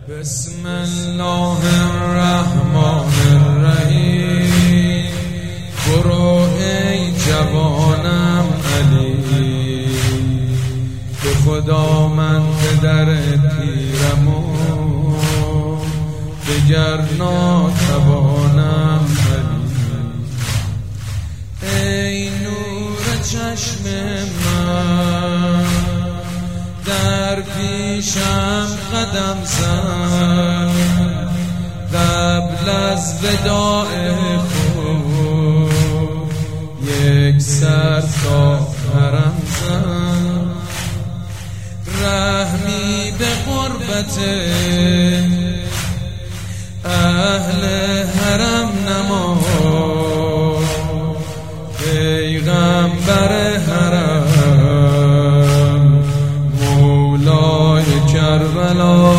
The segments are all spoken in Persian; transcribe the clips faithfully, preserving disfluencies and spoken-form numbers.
بسم الله الرحمن الرحیم. برو ای جوانم علی، به خدا من پدر پیرمو دگر ناتوانم علی. ای نور چشم من در پیشم قدم زن، قبل از وداع خود یک سر تا حرم زن. رحمی به غربت اهل حرم نما، پیغمبر حرم مولای کربلا.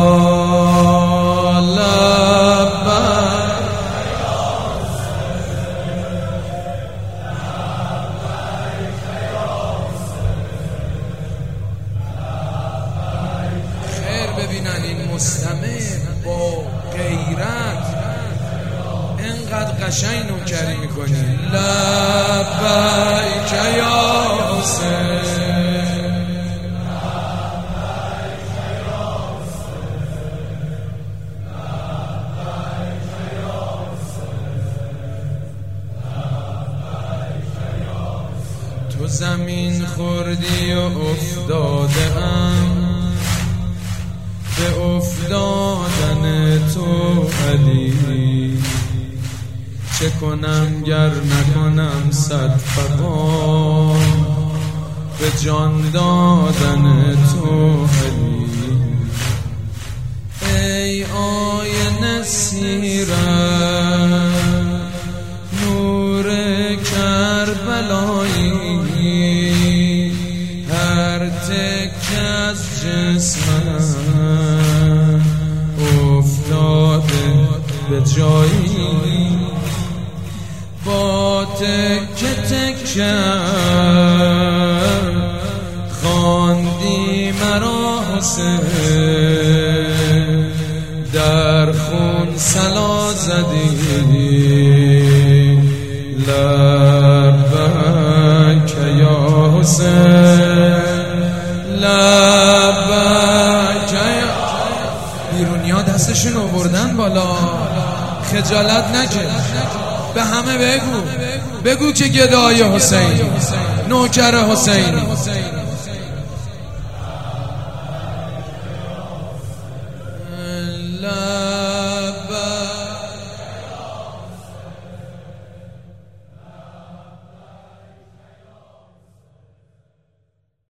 ببینن این مستمع با غیرت انقدر قشنگ نوکری میکنی. لبیک یا حسین، تو زمین خوردی و افتاده ام، به افتادن تو علی. چه کنم گر نکنم صد فغان، به جان دادن تو علی. ای آینه سیرت نور کربلایی، هر تک از جسمم افتاده به جایی. با تکه تکم خواندی مرا حسین، در خون صلا زدی. لبیک یا حسین، لبیک یا. بیرونیا دستشون آوردن بالا، خجالت نکش، به همه بگو بگو که گدای حسین، نوکر حسین.